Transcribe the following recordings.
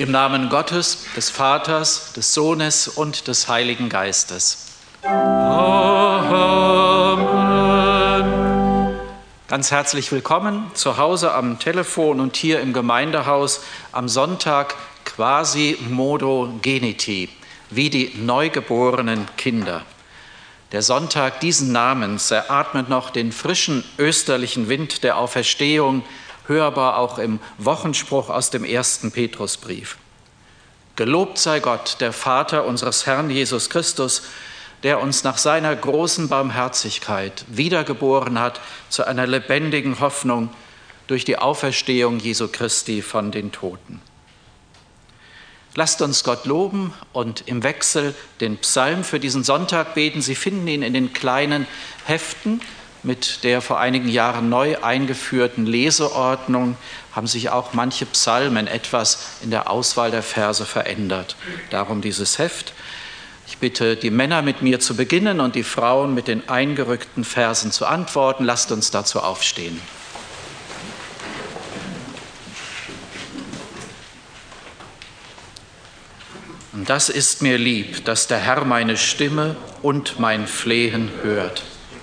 Im Namen Gottes, des Vaters, des Sohnes und des Heiligen Geistes. Amen. Ganz herzlich willkommen zu Hause am Telefon und hier im Gemeindehaus am Sonntag quasi modo geniti, wie die neugeborenen Kinder. Der Sonntag diesen Namens eratmet noch den frischen österlichen Wind der Auferstehung, hörbar auch im Wochenspruch aus dem 1. Petrusbrief. Gelobt sei Gott, der Vater unseres Herrn Jesus Christus, der uns nach seiner großen Barmherzigkeit wiedergeboren hat zu einer lebendigen Hoffnung durch die Auferstehung Jesu Christi von den Toten. Lasst uns Gott loben und im Wechsel den Psalm für diesen Sonntag beten. Sie finden ihn in den kleinen Heften. Mit der vor einigen Jahren neu eingeführten Leseordnung haben sich auch manche Psalmen etwas in der Auswahl der Verse verändert. Darum dieses Heft. Ich bitte die Männer mit mir zu beginnen und die Frauen mit den eingerückten Versen zu antworten. Lasst uns dazu aufstehen. Und das ist mir lieb, dass der Herr meine Stimme und mein Flehen hört.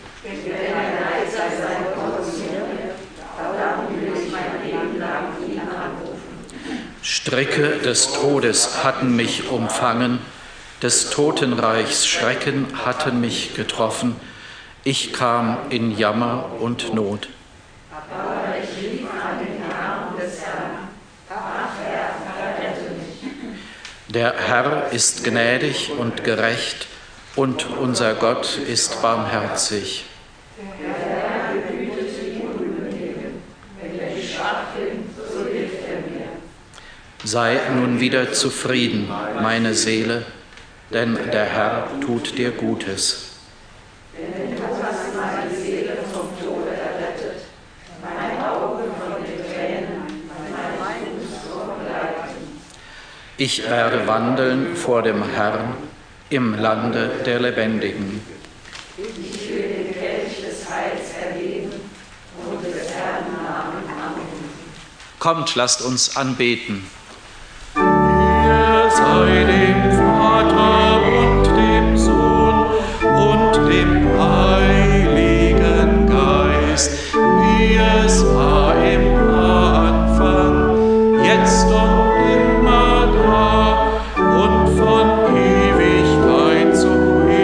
Stricke des Todes hatten mich umfangen, des Totenreichs Schrecken hatten mich getroffen. Ich kam in Jammer und Not. Aber ich lief an den Arm des Herrn. Ach Herr, rette mich. Der Herr ist gnädig und gerecht, und unser Gott ist barmherzig. Der Herr behütet die Unmündigen. Wenn ich schwach bin, so hilft er mir. Sei nun wieder zufrieden, meine Seele, denn der Herr tut dir Gutes. Denn du hast meine Seele vom Tode errettet, mein Auge von den Tränen, mein Fuß vom Leiden. Ich werde wandeln vor dem Herrn im Lande der Lebendigen. Ich will den Kelch des Heils erleben und des Herrn Namen anrufen. Kommt, lasst uns anbeten. Ehre sei dem Vater und dem Sohn und dem Heiligen Geist, wie es war im Anfang, jetzt und immer da und von Ewigkeit zu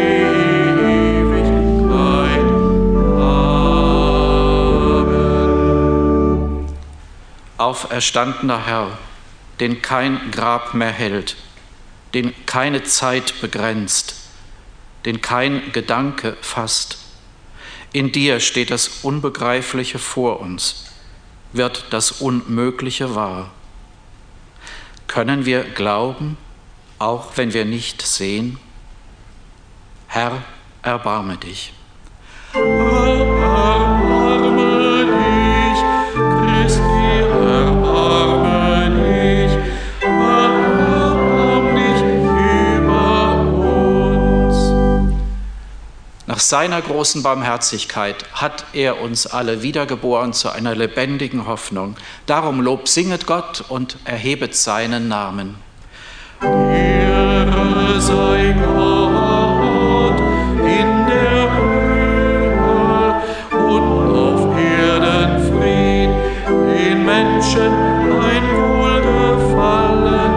Ewigkeit. Amen. Auferstandener Herr, den kein Grab mehr hält, den keine Zeit begrenzt, den kein Gedanke fasst. In dir steht das Unbegreifliche vor uns, wird das Unmögliche wahr. Können wir glauben, auch wenn wir nicht sehen? Herr, erbarme dich. Erbarme dich, Christi, erbarme dich, erbarme dich über uns. Nach seiner großen Barmherzigkeit hat er uns alle wiedergeboren zu einer lebendigen Hoffnung. Darum Lob singet Gott und erhebet seinen Namen. Ehre sei Gott in der Höhe und auf Erden Fried, den Menschen ein Wohlgefallen.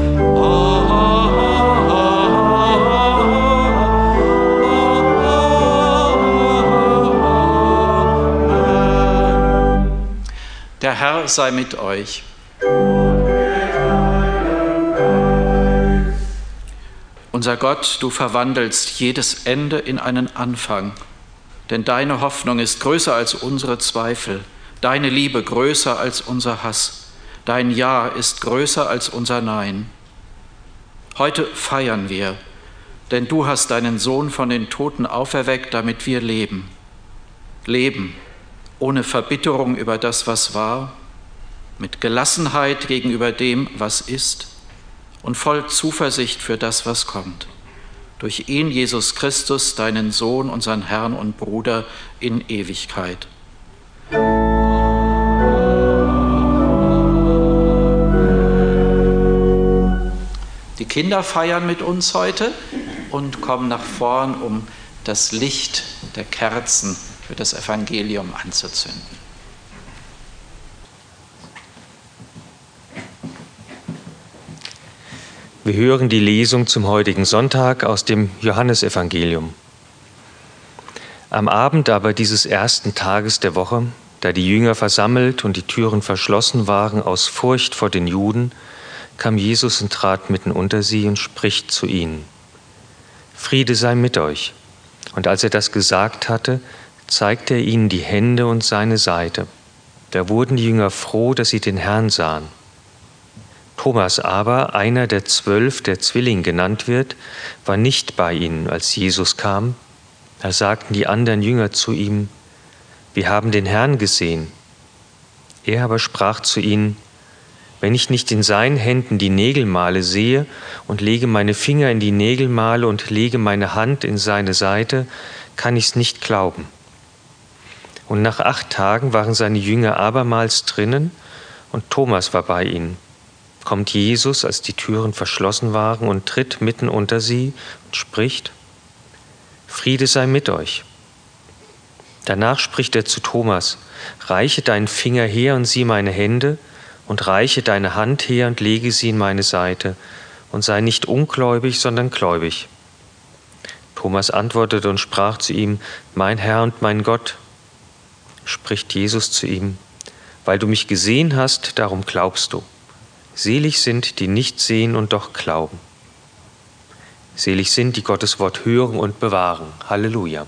Amen. Der Herr sei mit euch. Unser Gott, du verwandelst jedes Ende in einen Anfang, denn deine Hoffnung ist größer als unsere Zweifel, deine Liebe größer als unser Hass, dein Ja ist größer als unser Nein. Heute feiern wir, denn du hast deinen Sohn von den Toten auferweckt, damit wir leben. Leben ohne Verbitterung über das, was war, mit Gelassenheit gegenüber dem, was ist, und voll Zuversicht für das, was kommt. Durch ihn, Jesus Christus, deinen Sohn, unseren Herrn und Bruder in Ewigkeit. Kinder feiern mit uns heute und kommen nach vorn, um das Licht der Kerzen für das Evangelium anzuzünden. Wir hören die Lesung zum heutigen Sonntag aus dem Johannesevangelium. Am Abend aber dieses ersten Tages der Woche, da die Jünger versammelt und die Türen verschlossen waren aus Furcht vor den Juden, kam Jesus und trat mitten unter sie und spricht zu ihnen: Friede sei mit euch. Und als er das gesagt hatte, zeigte er ihnen die Hände und seine Seite. Da wurden die Jünger froh, dass sie den Herrn sahen. Thomas aber, einer der 12, der Zwilling genannt wird, war nicht bei ihnen, als Jesus kam. Da sagten die anderen Jünger zu ihm: Wir haben den Herrn gesehen. Er aber sprach zu ihnen: Wenn ich nicht in seinen Händen die Nägelmale sehe und lege meine Finger in die Nägelmale und lege meine Hand in seine Seite, kann ich's nicht glauben. Und nach 8 Tagen waren seine Jünger abermals drinnen und Thomas war bei ihnen. Kommt Jesus, als die Türen verschlossen waren, und tritt mitten unter sie und spricht: Friede sei mit euch. Danach spricht er zu Thomas: Reiche deinen Finger her und sieh meine Hände, und reiche deine Hand her und lege sie in meine Seite, und sei nicht ungläubig, sondern gläubig. Thomas antwortete und sprach zu ihm: Mein Herr und mein Gott. Spricht Jesus zu ihm: Weil du mich gesehen hast, darum glaubst du. Selig sind, die nicht sehen und doch glauben. Selig sind, die Gottes Wort hören und bewahren. Halleluja.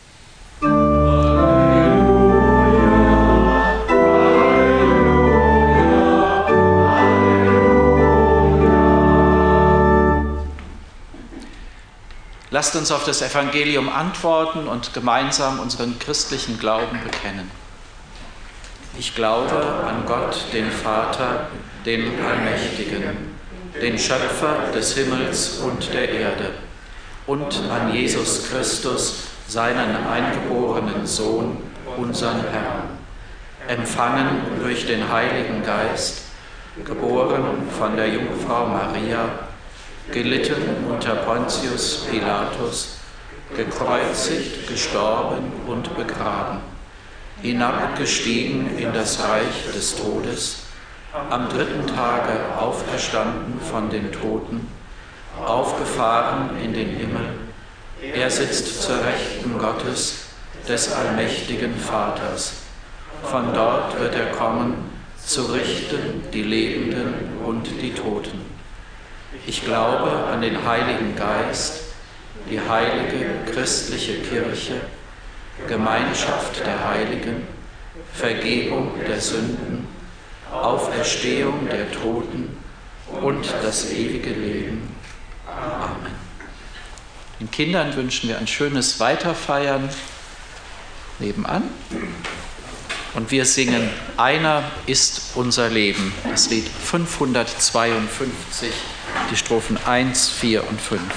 Lasst uns auf das Evangelium antworten und gemeinsam unseren christlichen Glauben bekennen. Ich glaube an Gott, den Vater, den Allmächtigen, den Schöpfer des Himmels und der Erde, und an Jesus Christus, seinen eingeborenen Sohn, unseren Herrn, empfangen durch den Heiligen Geist, geboren von der Jungfrau Maria, gelitten unter Pontius Pilatus, gekreuzigt, gestorben und begraben, hinabgestiegen in das Reich des Todes, am 3. Tage auferstanden von den Toten, aufgefahren in den Himmel. Er sitzt zur Rechten Gottes, des allmächtigen Vaters. Von dort wird er kommen, zu richten die Lebenden und die Toten. Ich glaube an den Heiligen Geist, die heilige christliche Kirche, Gemeinschaft der Heiligen, Vergebung der Sünden, Auferstehung der Toten und das ewige Leben. Amen. Den Kindern wünschen wir ein schönes Weiterfeiern nebenan. Und wir singen Einer ist unser Leben, das Lied 552, die Strophen 1, 4 und 5.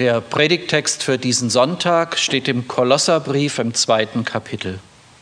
Der Predigttext für diesen Sonntag steht im Kolosserbrief im 2. Kapitel.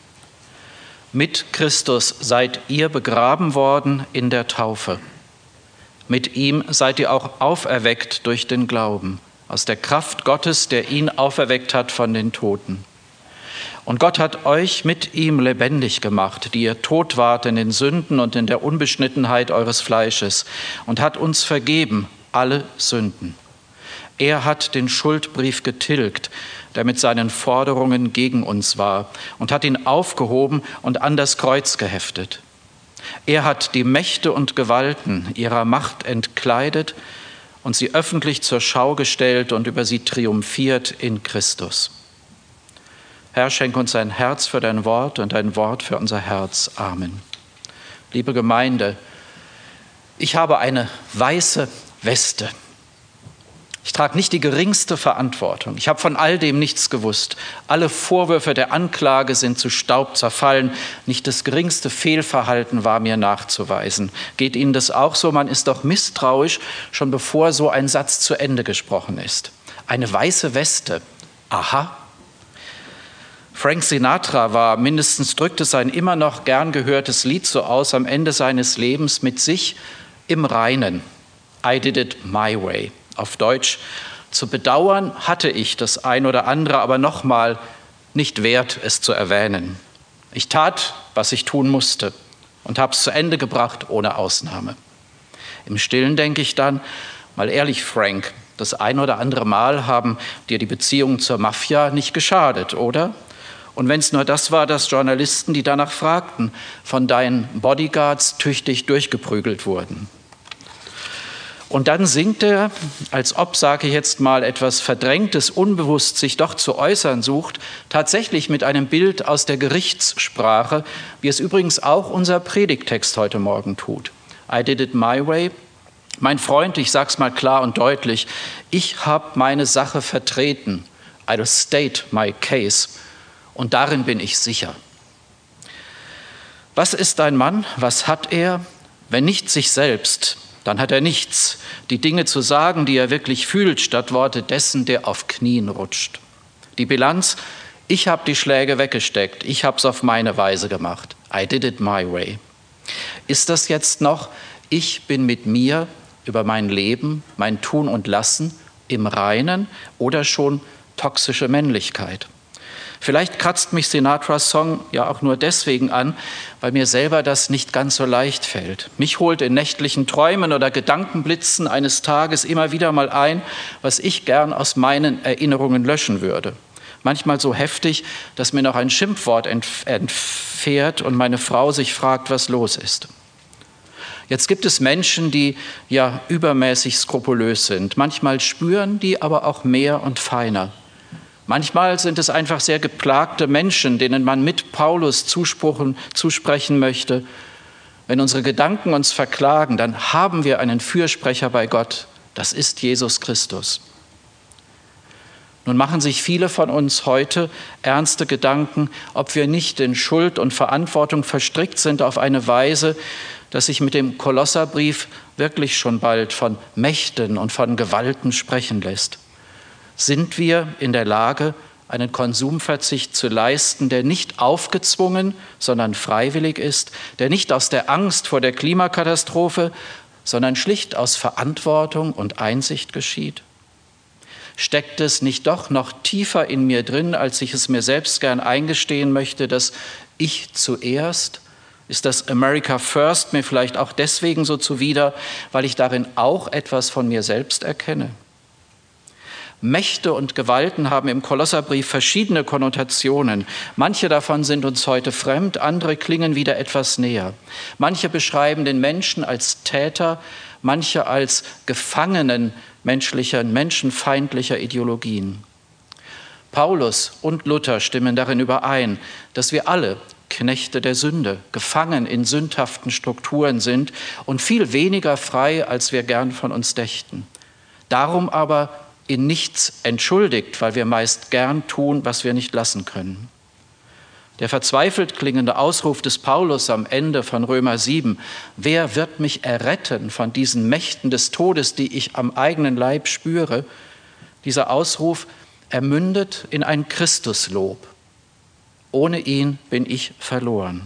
Mit Christus seid ihr begraben worden in der Taufe. Mit ihm seid ihr auch auferweckt durch den Glauben, aus der Kraft Gottes, der ihn auferweckt hat von den Toten. Und Gott hat euch mit ihm lebendig gemacht, die ihr tot wart in den Sünden und in der Unbeschnittenheit eures Fleisches, und hat uns vergeben alle Sünden. Er hat den Schuldbrief getilgt, der mit seinen Forderungen gegen uns war, und hat ihn aufgehoben und an das Kreuz geheftet. Er hat die Mächte und Gewalten ihrer Macht entkleidet und sie öffentlich zur Schau gestellt und über sie triumphiert in Christus. Herr, schenk uns ein Herz für dein Wort und ein Wort für unser Herz. Amen. Liebe Gemeinde, ich habe eine weiße Weste. Ich trage nicht die geringste Verantwortung. Ich habe von all dem nichts gewusst. Alle Vorwürfe der Anklage sind zu Staub zerfallen. Nicht das geringste Fehlverhalten war mir nachzuweisen. Geht Ihnen das auch so? Man ist doch misstrauisch, schon bevor so ein Satz zu Ende gesprochen ist. Eine weiße Weste. Aha. Frank Sinatra war, mindestens drückte sein immer noch gern gehörtes Lied so aus, am Ende seines Lebens mit sich im Reinen. I did it my way. Auf Deutsch: Zu bedauern hatte ich das ein oder andere, aber nochmal nicht wert, es zu erwähnen. Ich tat, was ich tun musste und habe es zu Ende gebracht, ohne Ausnahme. Im Stillen denke ich dann, mal ehrlich, Frank, das ein oder andere Mal haben dir die Beziehungen zur Mafia nicht geschadet, oder? Und wenn es nur das war, dass Journalisten, die danach fragten, von deinen Bodyguards tüchtig durchgeprügelt wurden. Und dann singt er, als ob, sage ich jetzt mal, etwas Verdrängtes, unbewusst sich doch zu äußern sucht, tatsächlich mit einem Bild aus der Gerichtssprache, wie es übrigens auch unser Predigttext heute Morgen tut. I did it my way. Mein Freund, ich sag's mal klar und deutlich, ich habe meine Sache vertreten. I will state my case. Und darin bin ich sicher. Was ist ein Mann? Was hat er? Wenn nicht sich selbst, dann hat er nichts, die Dinge zu sagen, die er wirklich fühlt, statt Worte dessen, der auf Knien rutscht. Die Bilanz: Ich habe die Schläge weggesteckt, ich habe es auf meine Weise gemacht. I did it my way. Ist das jetzt noch: Ich bin mit mir über mein Leben, mein Tun und Lassen im Reinen, oder schon toxische Männlichkeit? Vielleicht kratzt mich Sinatras Song ja auch nur deswegen an, weil mir selber das nicht ganz so leicht fällt. Mich holt in nächtlichen Träumen oder Gedankenblitzen eines Tages immer wieder mal ein, was ich gern aus meinen Erinnerungen löschen würde. Manchmal so heftig, dass mir noch ein Schimpfwort entfährt und meine Frau sich fragt, was los ist. Jetzt gibt es Menschen, die ja übermäßig skrupulös sind. Manchmal spüren die aber auch mehr und feiner. Manchmal sind es einfach sehr geplagte Menschen, denen man mit Paulus zusprechen möchte: Wenn unsere Gedanken uns verklagen, dann haben wir einen Fürsprecher bei Gott. Das ist Jesus Christus. Nun machen sich viele von uns heute ernste Gedanken, ob wir nicht in Schuld und Verantwortung verstrickt sind auf eine Weise, dass sich mit dem Kolosserbrief wirklich schon bald von Mächten und von Gewalten sprechen lässt. Sind wir in der Lage, einen Konsumverzicht zu leisten, der nicht aufgezwungen, sondern freiwillig ist, der nicht aus der Angst vor der Klimakatastrophe, sondern schlicht aus Verantwortung und Einsicht geschieht? Steckt es nicht doch noch tiefer in mir drin, als ich es mir selbst gern eingestehen möchte, dass ich zuerst? Ist das America First mir vielleicht auch deswegen so zuwider, weil ich darin auch etwas von mir selbst erkenne? Mächte und Gewalten haben im Kolosserbrief verschiedene Konnotationen. Manche davon sind uns heute fremd, andere klingen wieder etwas näher. Manche beschreiben den Menschen als Täter, manche als Gefangenen menschenfeindlicher Ideologien. Paulus und Luther stimmen darin überein, dass wir alle Knechte der Sünde, gefangen in sündhaften Strukturen sind und viel weniger frei, als wir gern von uns dächten. Darum aber in nichts entschuldigt, weil wir meist gern tun, was wir nicht lassen können. Der verzweifelt klingende Ausruf des Paulus am Ende von Römer 7, wer wird mich erretten von diesen Mächten des Todes, die ich am eigenen Leib spüre, Dieser Ausruf, er mündet in ein Christuslob. Ohne ihn bin ich verloren.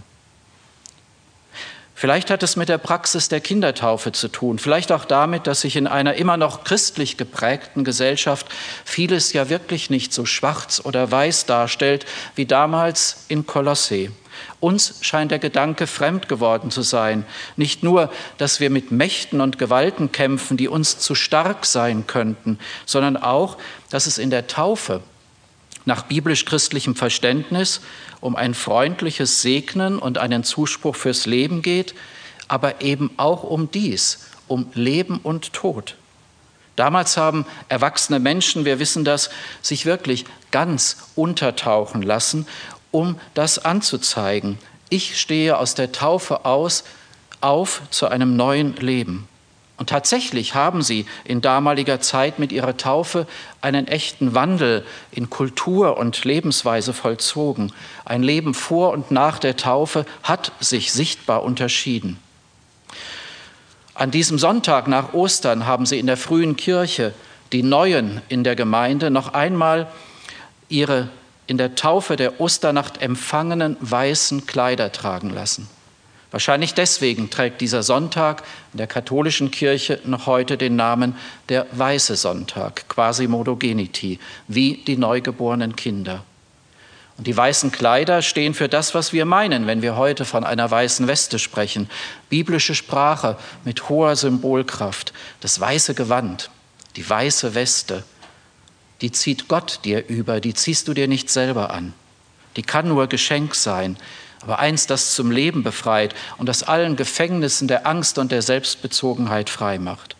Vielleicht hat es mit der Praxis der Kindertaufe zu tun, vielleicht auch damit, dass sich in einer immer noch christlich geprägten Gesellschaft vieles ja wirklich nicht so schwarz oder weiß darstellt wie damals in Kolossee. Uns scheint der Gedanke fremd geworden zu sein. Nicht nur, dass wir mit Mächten und Gewalten kämpfen, die uns zu stark sein könnten, sondern auch, dass es in der Taufe nach biblisch-christlichem Verständnis um ein freundliches Segnen und einen Zuspruch fürs Leben geht, aber eben auch um dies, um Leben und Tod. Damals haben erwachsene Menschen, wir wissen das, sich wirklich ganz untertauchen lassen, um das anzuzeigen. Ich stehe aus der Taufe auf zu einem neuen Leben. Und tatsächlich haben sie in damaliger Zeit mit ihrer Taufe einen echten Wandel in Kultur und Lebensweise vollzogen. Ein Leben vor und nach der Taufe hat sich sichtbar unterschieden. An diesem Sonntag nach Ostern haben sie in der frühen Kirche, die Neuen in der Gemeinde, noch einmal ihre in der Taufe der Osternacht empfangenen weißen Kleider tragen lassen. Wahrscheinlich deswegen trägt dieser Sonntag in der katholischen Kirche noch heute den Namen der Weiße Sonntag, Quasimodo Geniti, wie die neugeborenen Kinder. Und die weißen Kleider stehen für das, was wir meinen, wenn wir heute von einer weißen Weste sprechen. Biblische Sprache mit hoher Symbolkraft, das weiße Gewand, die weiße Weste, die zieht Gott dir über, die ziehst du dir nicht selber an. Die kann nur Geschenk sein, aber eins, das zum Leben befreit und aus allen Gefängnissen der Angst und der Selbstbezogenheit frei macht.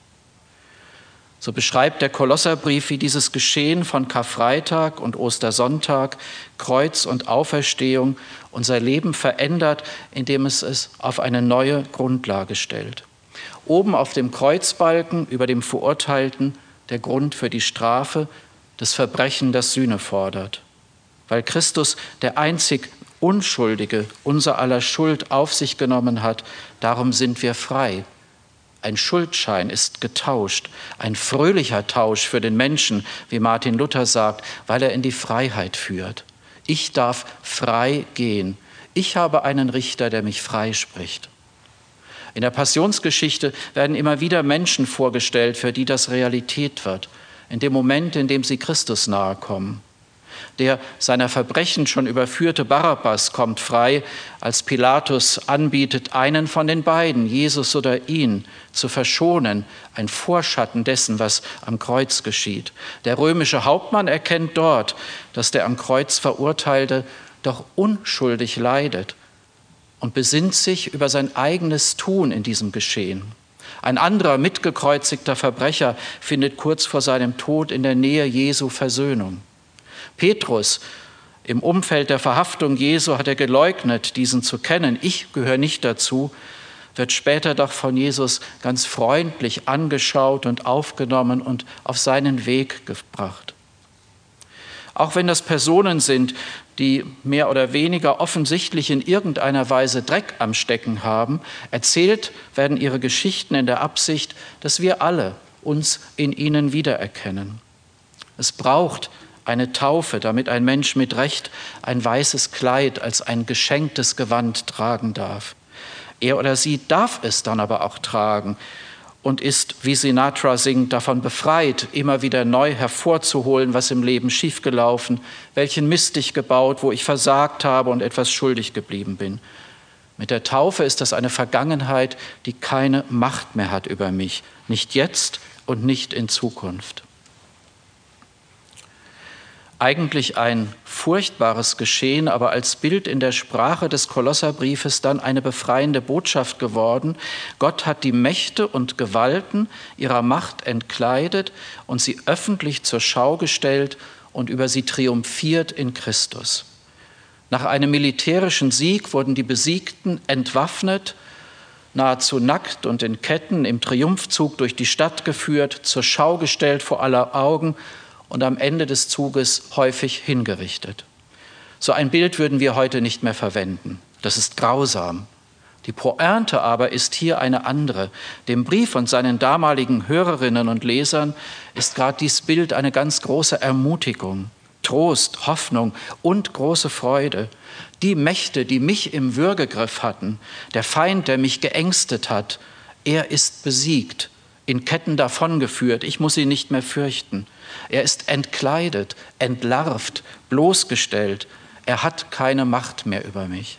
So beschreibt der Kolosserbrief, wie dieses Geschehen von Karfreitag und Ostersonntag, Kreuz und Auferstehung unser Leben verändert, indem es auf eine neue Grundlage stellt. Oben auf dem Kreuzbalken über dem Verurteilten der Grund für die Strafe, das Verbrechen, das Sühne fordert. Weil Christus, der einzig Unschuldige, unser aller Schuld auf sich genommen hat, darum sind wir frei. Ein Schuldschein ist getauscht, ein fröhlicher Tausch für den Menschen, wie Martin Luther sagt, weil er in die Freiheit führt. Ich darf frei gehen. Ich habe einen Richter, der mich frei spricht. In der Passionsgeschichte werden immer wieder Menschen vorgestellt, für die das Realität wird, in dem Moment, in dem sie Christus nahe kommen. Der seiner Verbrechen schon überführte Barabbas kommt frei, als Pilatus anbietet, einen von den beiden, Jesus oder ihn, zu verschonen, ein Vorschatten dessen, was am Kreuz geschieht. Der römische Hauptmann erkennt dort, dass der am Kreuz Verurteilte doch unschuldig leidet und besinnt sich über sein eigenes Tun in diesem Geschehen. Ein anderer mitgekreuzigter Verbrecher findet kurz vor seinem Tod in der Nähe Jesu Versöhnung. Petrus, im Umfeld der Verhaftung Jesu, hat er geleugnet, diesen zu kennen. Ich gehöre nicht dazu, wird später doch von Jesus ganz freundlich angeschaut und aufgenommen und auf seinen Weg gebracht. Auch wenn das Personen sind, die mehr oder weniger offensichtlich in irgendeiner Weise Dreck am Stecken haben, erzählt werden ihre Geschichten in der Absicht, dass wir alle uns in ihnen wiedererkennen. Es braucht eine Taufe, damit ein Mensch mit Recht ein weißes Kleid als ein geschenktes Gewand tragen darf. Er oder sie darf es dann aber auch tragen und ist, wie Sinatra singt, davon befreit, immer wieder neu hervorzuholen, was im Leben schiefgelaufen, welchen Mist ich gebaut, wo ich versagt habe und etwas schuldig geblieben bin. Mit der Taufe ist das eine Vergangenheit, die keine Macht mehr hat über mich, nicht jetzt und nicht in Zukunft. Eigentlich ein furchtbares Geschehen, aber als Bild in der Sprache des Kolosserbriefes dann eine befreiende Botschaft geworden. Gott hat die Mächte und Gewalten ihrer Macht entkleidet und sie öffentlich zur Schau gestellt und über sie triumphiert in Christus. Nach einem militärischen Sieg wurden die Besiegten entwaffnet, nahezu nackt und in Ketten im Triumphzug durch die Stadt geführt, zur Schau gestellt vor aller Augen und am Ende des Zuges häufig hingerichtet. So ein Bild würden wir heute nicht mehr verwenden. Das ist grausam. Die Pointe aber ist hier eine andere. Dem Brief und seinen damaligen Hörerinnen und Lesern ist gerade dieses Bild eine ganz große Ermutigung, Trost, Hoffnung und große Freude. Die Mächte, die mich im Würgegriff hatten, der Feind, der mich geängstet hat, er ist besiegt, in Ketten davongeführt. Ich muss ihn nicht mehr fürchten. Er ist entkleidet, entlarvt, bloßgestellt. Er hat keine Macht mehr über mich.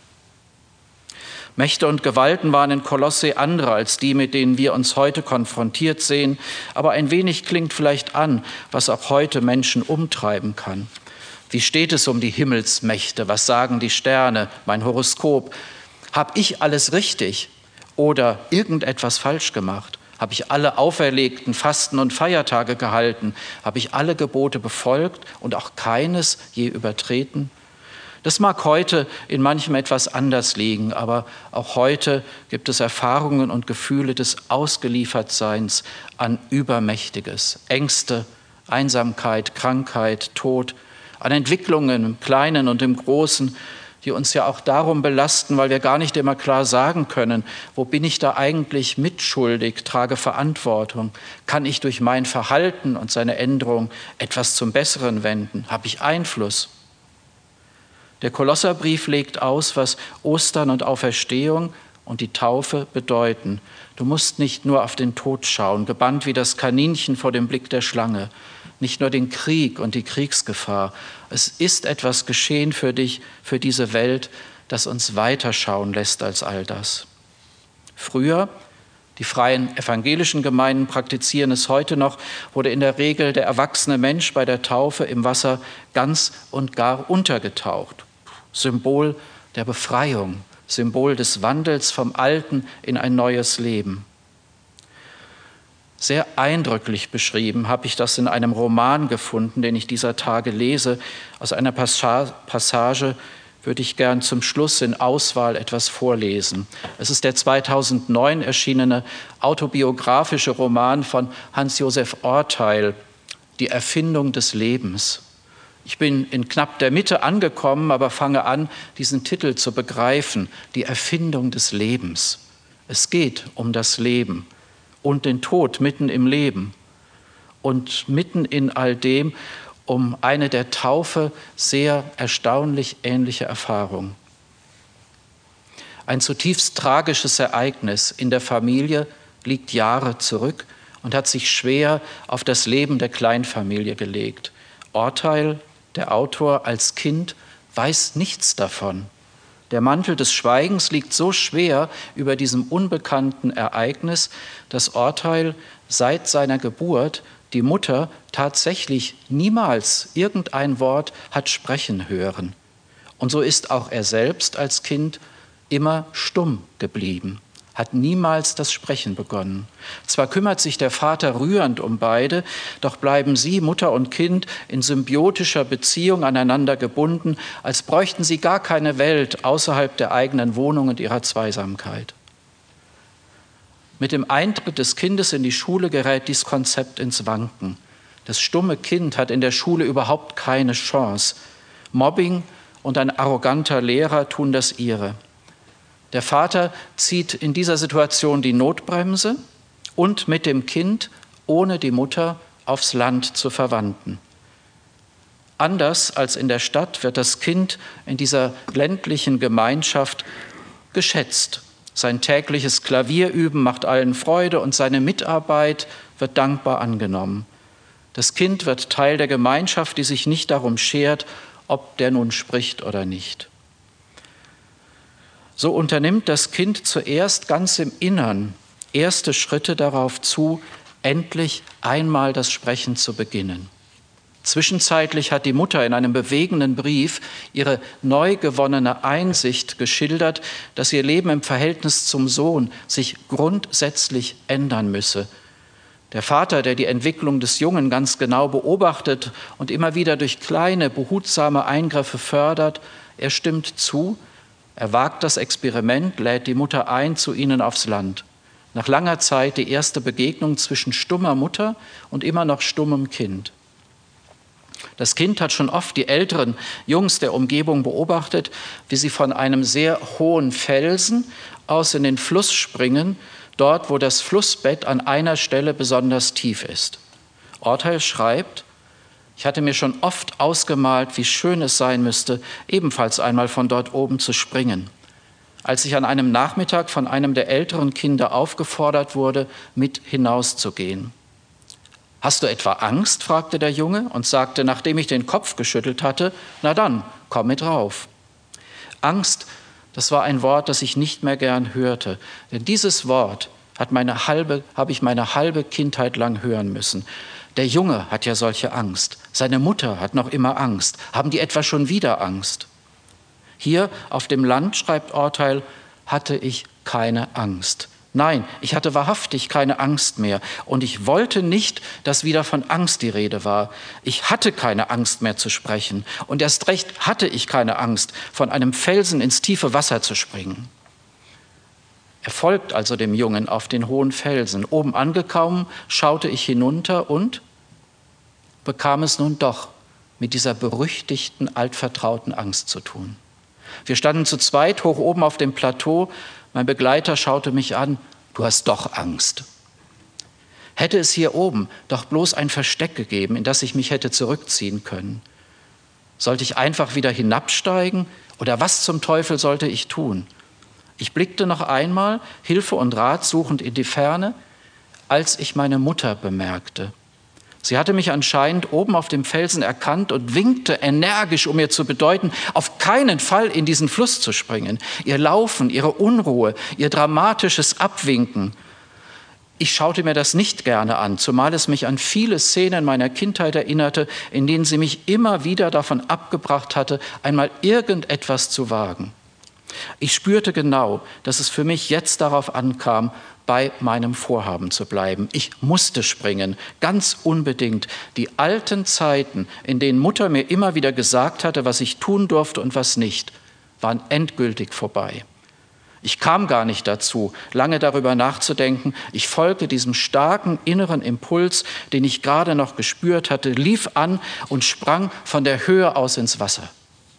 Mächte und Gewalten waren in Kolosse andere als die, mit denen wir uns heute konfrontiert sehen. Aber ein wenig klingt vielleicht an, was auch heute Menschen umtreiben kann. Wie steht es um die Himmelsmächte? Was sagen die Sterne, mein Horoskop? Habe ich alles richtig oder irgendetwas falsch gemacht? Habe ich alle auferlegten Fasten und Feiertage gehalten? Habe ich alle Gebote befolgt und auch keines je übertreten? Das mag heute in manchem etwas anders liegen, aber auch heute gibt es Erfahrungen und Gefühle des Ausgeliefertseins an Übermächtiges, Ängste, Einsamkeit, Krankheit, Tod, an Entwicklungen im Kleinen und im Großen, die uns ja auch darum belasten, weil wir gar nicht immer klar sagen können, wo bin ich da eigentlich mitschuldig, trage Verantwortung, kann ich durch mein Verhalten und seine Änderung etwas zum Besseren wenden, habe ich Einfluss? Der Kolosserbrief legt aus, was Ostern und Auferstehung und die Taufe bedeuten. Du musst nicht nur auf den Tod schauen, gebannt wie das Kaninchen vor dem Blick der Schlange, nicht nur den Krieg und die Kriegsgefahr. Es ist etwas geschehen für dich, für diese Welt, das uns weiterschauen lässt als all das. Früher, die freien evangelischen Gemeinden praktizieren es heute noch, wurde in der Regel der erwachsene Mensch bei der Taufe im Wasser ganz und gar untergetaucht. Symbol der Befreiung, Symbol des Wandels vom Alten in ein neues Leben. Sehr eindrücklich beschrieben habe ich das in einem Roman gefunden, den ich dieser Tage lese. Aus einer Passage würde ich gern zum Schluss in Auswahl etwas vorlesen. Es ist der 2009 erschienene autobiografische Roman von Hans-Josef Orteil, Die Erfindung des Lebens. Ich bin in knapp der Mitte angekommen, aber fange an, diesen Titel zu begreifen, Die Erfindung des Lebens. Es geht um das Leben und den Tod mitten im Leben und mitten in all dem um eine der Taufe sehr erstaunlich ähnliche Erfahrung. Ein zutiefst tragisches Ereignis in der Familie liegt Jahre zurück und hat sich schwer auf das Leben der Kleinfamilie gelegt. Orteil, der Autor, als Kind weiß nichts davon. Der Mantel des Schweigens liegt so schwer über diesem unbekannten Ereignis, dass Orteil seit seiner Geburt die Mutter tatsächlich niemals irgendein Wort hat sprechen hören. Und so ist auch er selbst als Kind immer stumm geblieben, hat niemals das Sprechen begonnen. Zwar kümmert sich der Vater rührend um beide, doch bleiben sie, Mutter und Kind, in symbiotischer Beziehung aneinander gebunden, als bräuchten sie gar keine Welt außerhalb der eigenen Wohnung und ihrer Zweisamkeit. Mit dem Eintritt des Kindes in die Schule gerät dieses Konzept ins Wanken. Das stumme Kind hat in der Schule überhaupt keine Chance. Mobbing und ein arroganter Lehrer tun das ihre. Der Vater zieht in dieser Situation die Notbremse und mit dem Kind, ohne die Mutter, aufs Land zu Verwandten. Anders als in der Stadt wird das Kind in dieser ländlichen Gemeinschaft geschätzt. Sein tägliches Klavierüben macht allen Freude und seine Mitarbeit wird dankbar angenommen. Das Kind wird Teil der Gemeinschaft, die sich nicht darum schert, ob der nun spricht oder nicht. So unternimmt das Kind zuerst ganz im Innern erste Schritte darauf zu, endlich einmal das Sprechen zu beginnen. Zwischenzeitlich hat die Mutter in einem bewegenden Brief ihre neu gewonnene Einsicht geschildert, dass ihr Leben im Verhältnis zum Sohn sich grundsätzlich ändern müsse. Der Vater, der die Entwicklung des Jungen ganz genau beobachtet und immer wieder durch kleine, behutsame Eingriffe fördert, er stimmt zu. Er wagt das Experiment, lädt die Mutter ein zu ihnen aufs Land. Nach langer Zeit die erste Begegnung zwischen stummer Mutter und immer noch stummem Kind. Das Kind hat schon oft die älteren Jungs der Umgebung beobachtet, wie sie von einem sehr hohen Felsen aus in den Fluss springen, dort, wo das Flussbett an einer Stelle besonders tief ist. Orteil schreibt: Ich hatte mir schon oft ausgemalt, wie schön es sein müsste, ebenfalls einmal von dort oben zu springen. Als ich an einem Nachmittag von einem der älteren Kinder aufgefordert wurde, mit hinauszugehen. »Hast du etwa Angst?« fragte der Junge und sagte, nachdem ich den Kopf geschüttelt hatte, »Na dann, komm mit rauf.« Angst, das war ein Wort, das ich nicht mehr gern hörte, denn dieses Wort habe ich meine halbe Kindheit lang hören müssen. Der Junge hat ja solche Angst, seine Mutter hat noch immer Angst. Haben die etwa schon wieder Angst? Hier auf dem Land, schreibt Orteil, hatte ich keine Angst. Nein, ich hatte wahrhaftig keine Angst mehr. Und ich wollte nicht, dass wieder von Angst die Rede war. Ich hatte keine Angst mehr zu sprechen. Und erst recht hatte ich keine Angst, von einem Felsen ins tiefe Wasser zu springen. Er folgt also dem Jungen auf den hohen Felsen. Oben angekommen, schaute ich hinunter und bekam es nun doch mit dieser berüchtigten, altvertrauten Angst zu tun. Wir standen zu zweit hoch oben auf dem Plateau. Mein Begleiter schaute mich an. Du hast doch Angst. Hätte es hier oben doch bloß ein Versteck gegeben, in das ich mich hätte zurückziehen können. Sollte ich einfach wieder hinabsteigen oder was zum Teufel sollte ich tun? Ich blickte noch einmal, Hilfe und Rat suchend in die Ferne, als ich meine Mutter bemerkte. Sie hatte mich anscheinend oben auf dem Felsen erkannt und winkte energisch, um mir zu bedeuten, auf keinen Fall in diesen Fluss zu springen. Ihr Laufen, ihre Unruhe, ihr dramatisches Abwinken. Ich schaute mir das nicht gerne an, zumal es mich an viele Szenen meiner Kindheit erinnerte, in denen sie mich immer wieder davon abgebracht hatte, einmal irgendetwas zu wagen. Ich spürte genau, dass es für mich jetzt darauf ankam, bei meinem Vorhaben zu bleiben. Ich musste springen, ganz unbedingt. Die alten Zeiten, in denen Mutter mir immer wieder gesagt hatte, was ich tun durfte und was nicht, waren endgültig vorbei. Ich kam gar nicht dazu, lange darüber nachzudenken. Ich folgte diesem starken inneren Impuls, den ich gerade noch gespürt hatte, lief an und sprang von der Höhe aus ins Wasser.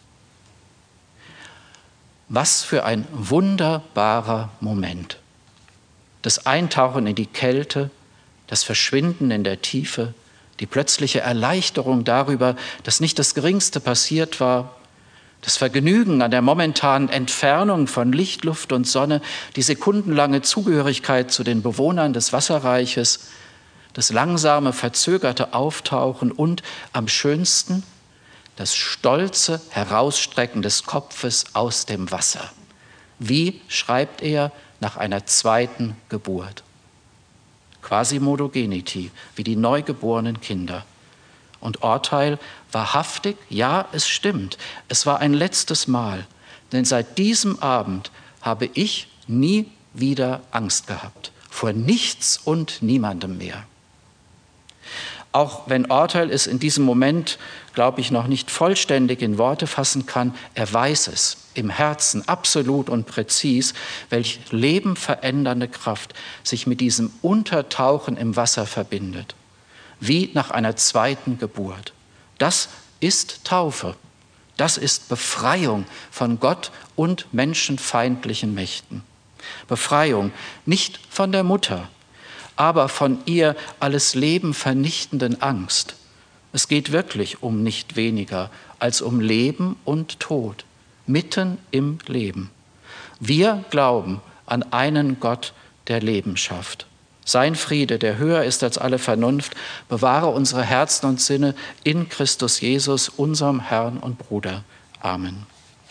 Was für ein wunderbarer Moment. Das Eintauchen in die Kälte, das Verschwinden in der Tiefe, die plötzliche Erleichterung darüber, dass nicht das Geringste passiert war, das Vergnügen an der momentanen Entfernung von Licht, Luft und Sonne, die sekundenlange Zugehörigkeit zu den Bewohnern des Wasserreiches, das langsame, verzögerte Auftauchen und am schönsten das stolze Herausstrecken des Kopfes aus dem Wasser. Wie, schreibt er, nach einer zweiten Geburt. Quasimodo geniti, wie die neugeborenen Kinder. Und Orteil, wahrhaftig, ja, es stimmt, es war ein letztes Mal, denn seit diesem Abend habe ich nie wieder Angst gehabt, vor nichts und niemandem mehr. Auch wenn Orteil es in diesem Moment, glaube ich, noch nicht vollständig in Worte fassen kann, er weiß es im Herzen absolut und präzis, welche lebenverändernde Kraft sich mit diesem Untertauchen im Wasser verbindet. Wie nach einer zweiten Geburt. Das ist Taufe. Das ist Befreiung von Gott und menschenfeindlichen Mächten. Befreiung nicht von der Mutter, aber von ihr alles Leben vernichtenden Angst. Es geht wirklich um nicht weniger als um Leben und Tod, mitten im Leben. Wir glauben an einen Gott, der Leben schafft. Sein Friede, der höher ist als alle Vernunft, bewahre unsere Herzen und Sinne in Christus Jesus, unserem Herrn und Bruder. Amen.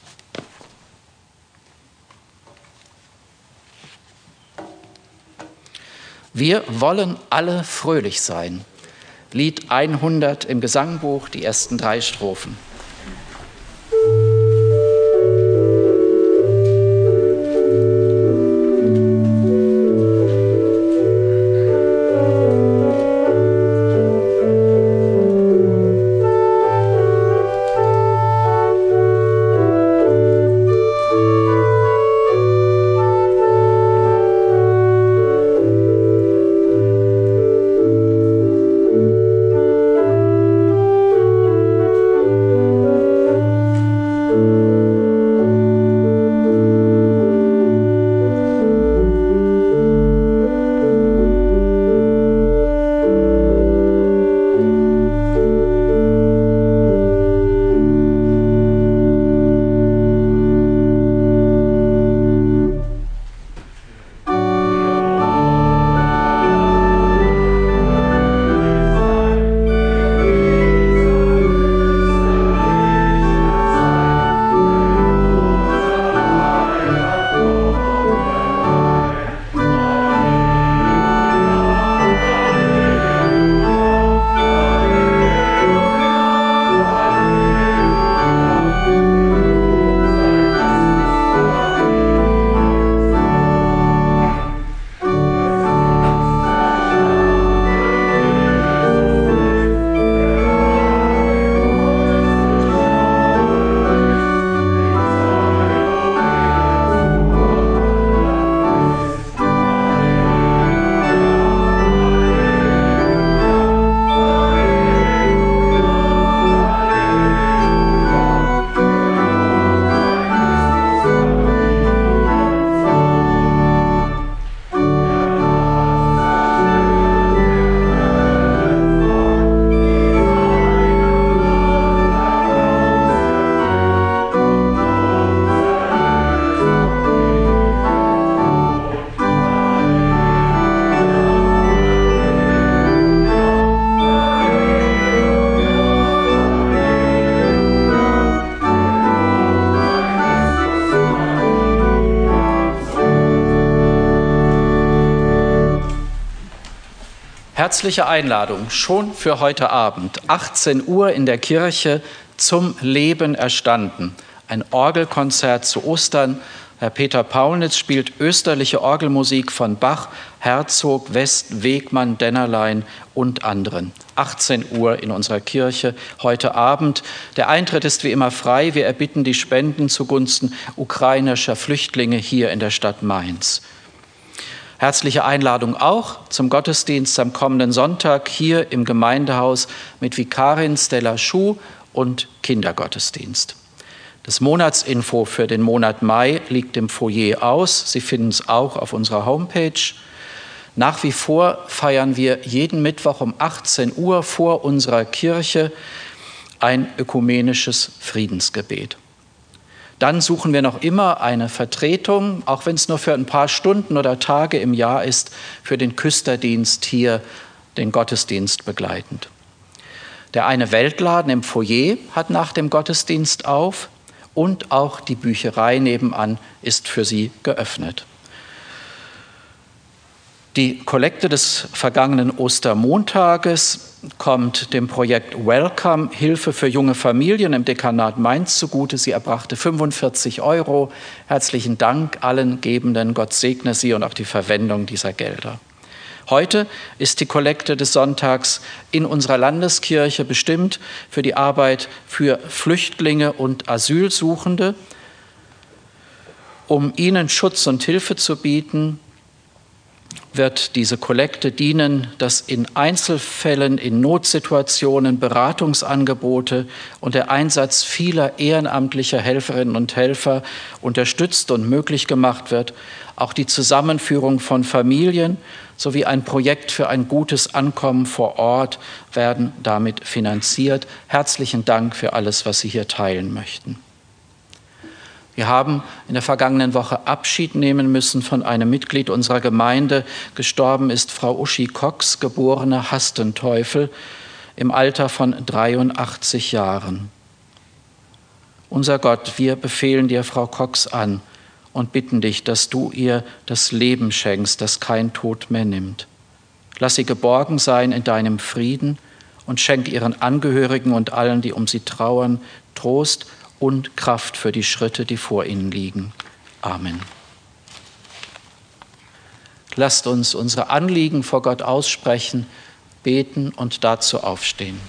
Wir wollen alle fröhlich sein. Lied 100 im Gesangbuch, die ersten 3 Strophen. Herzliche Einladung schon für heute Abend, 18 Uhr in der Kirche, zum Leben erstanden. Ein Orgelkonzert zu Ostern. Herr Peter Paulnitz spielt österliche Orgelmusik von Bach, Herzog, West, Wegmann, Dennerlein und anderen. 18 Uhr in unserer Kirche heute Abend. Der Eintritt ist wie immer frei. Wir erbitten die Spenden zugunsten ukrainischer Flüchtlinge hier in der Stadt Mainz. Herzliche Einladung auch zum Gottesdienst am kommenden Sonntag hier im Gemeindehaus mit Vikarin Stella Schuh und Kindergottesdienst. Das Monatsinfo für den Monat Mai liegt im Foyer aus. Sie finden es auch auf unserer Homepage. Nach wie vor feiern wir jeden Mittwoch um 18 Uhr vor unserer Kirche ein ökumenisches Friedensgebet. Dann suchen wir noch immer eine Vertretung, auch wenn es nur für ein paar Stunden oder Tage im Jahr ist, für den Küsterdienst hier, den Gottesdienst begleitend. Der eine Weltladen im Foyer hat nach dem Gottesdienst auf und auch die Bücherei nebenan ist für Sie geöffnet. Die Kollekte des vergangenen Ostermontages kommt dem Projekt Welcome, Hilfe für junge Familien im Dekanat Mainz zugute. Sie erbrachte 45 €. Herzlichen Dank allen Gebenden. Gott segne Sie und auch die Verwendung dieser Gelder. Heute ist die Kollekte des Sonntags in unserer Landeskirche bestimmt für die Arbeit für Flüchtlinge und Asylsuchende, um ihnen Schutz und Hilfe zu bieten. Wird diese Kollekte dienen, dass in Einzelfällen, in Notsituationen Beratungsangebote und der Einsatz vieler ehrenamtlicher Helferinnen und Helfer unterstützt und möglich gemacht wird. Auch die Zusammenführung von Familien sowie ein Projekt für ein gutes Ankommen vor Ort werden damit finanziert. Herzlichen Dank für alles, was Sie hier teilen möchten. Wir haben in der vergangenen Woche Abschied nehmen müssen von einem Mitglied unserer Gemeinde. Gestorben ist Frau Uschi Cox, geborene Hastenteufel, im Alter von 83 Jahren. Unser Gott, wir befehlen dir Frau Cox an und bitten dich, dass du ihr das Leben schenkst, das kein Tod mehr nimmt. Lass sie geborgen sein in deinem Frieden und schenk ihren Angehörigen und allen, die um sie trauern, Trost und Kraft für die Schritte, die vor ihnen liegen. Amen. Lasst uns unsere Anliegen vor Gott aussprechen, beten und dazu aufstehen.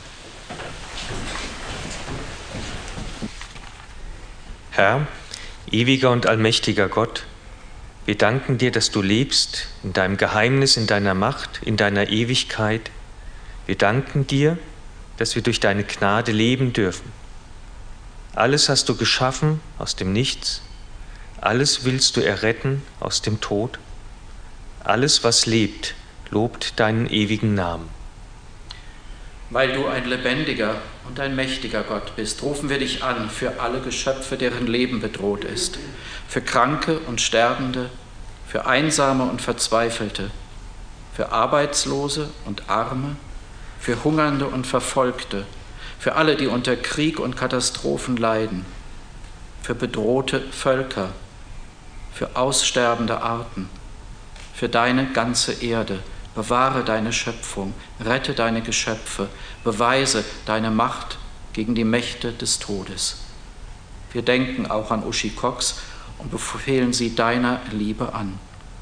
Herr, ewiger und allmächtiger Gott, wir danken dir, dass du lebst in deinem Geheimnis, in deiner Macht, in deiner Ewigkeit. Wir danken dir, dass wir durch deine Gnade leben dürfen. Alles hast du geschaffen aus dem Nichts, alles willst du erretten aus dem Tod. Alles, was lebt, lobt deinen ewigen Namen. Weil du ein lebendiger und ein mächtiger Gott bist, rufen wir dich an für alle Geschöpfe, deren Leben bedroht ist, für Kranke und Sterbende, für Einsame und Verzweifelte, für Arbeitslose und Arme, für Hungernde und Verfolgte, für alle, die unter Krieg und Katastrophen leiden, für bedrohte Völker, für aussterbende Arten, für deine ganze Erde. Bewahre deine Schöpfung, rette deine Geschöpfe, beweise deine Macht gegen die Mächte des Todes. Wir denken auch an Uschi Cox und befehlen sie deiner Liebe an.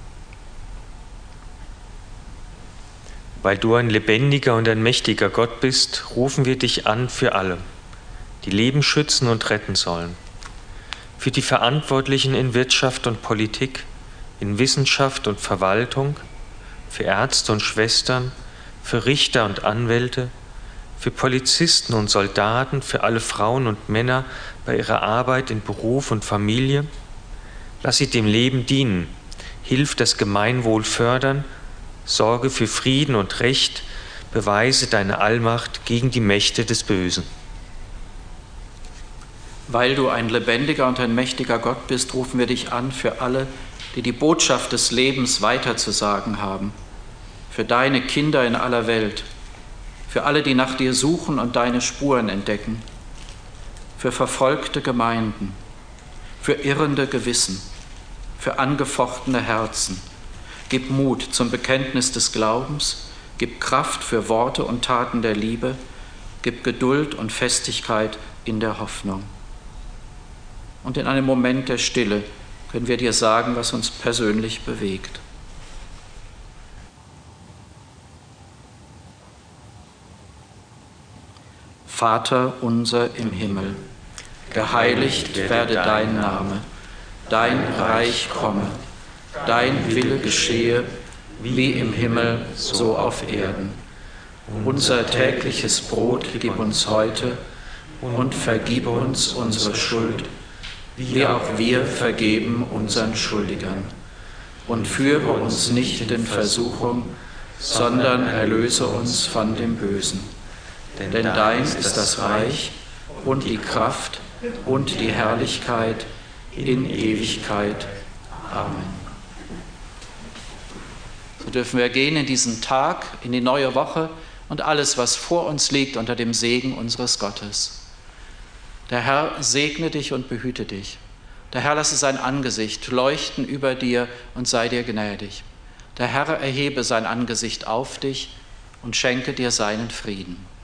Weil du ein lebendiger und ein mächtiger Gott bist, rufen wir dich an für alle, die Leben schützen und retten sollen. Für die Verantwortlichen in Wirtschaft und Politik, in Wissenschaft und Verwaltung, für Ärzte und Schwestern, für Richter und Anwälte, für Polizisten und Soldaten, für alle Frauen und Männer bei ihrer Arbeit in Beruf und Familie. Lass sie dem Leben dienen, hilf das Gemeinwohl fördern, sorge für Frieden und Recht, beweise deine Allmacht gegen die Mächte des Bösen. Weil du ein lebendiger und ein mächtiger Gott bist, rufen wir dich an für alle, die die Botschaft des Lebens weiterzusagen haben, für deine Kinder in aller Welt, für alle, die nach dir suchen und deine Spuren entdecken, für verfolgte Gemeinden, für irrende Gewissen, für angefochtene Herzen. Gib Mut zum Bekenntnis des Glaubens, Gib Kraft für Worte und Taten der Liebe. Gib Geduld und Festigkeit in der Hoffnung. Und in einem Moment der Stille können wir dir sagen, was uns persönlich bewegt. Vater unser im Himmel, geheiligt werde dein Name, dein Reich komme, dein Wille geschehe, wie im Himmel, so auf Erden. Unser tägliches Brot gib uns heute und vergib uns unsere Schuld, wie auch wir vergeben unseren Schuldigern. Und führe uns nicht in Versuchung, sondern erlöse uns von dem Bösen. Denn dein ist das Reich und die Kraft und die Herrlichkeit in Ewigkeit. Amen. So dürfen wir gehen in diesen Tag, in die neue Woche und alles, was vor uns liegt, unter dem Segen unseres Gottes. Der Herr segne dich und behüte dich. Der Herr lasse sein Angesicht leuchten über dir und sei dir gnädig. Der Herr erhebe sein Angesicht auf dich und schenke dir seinen Frieden.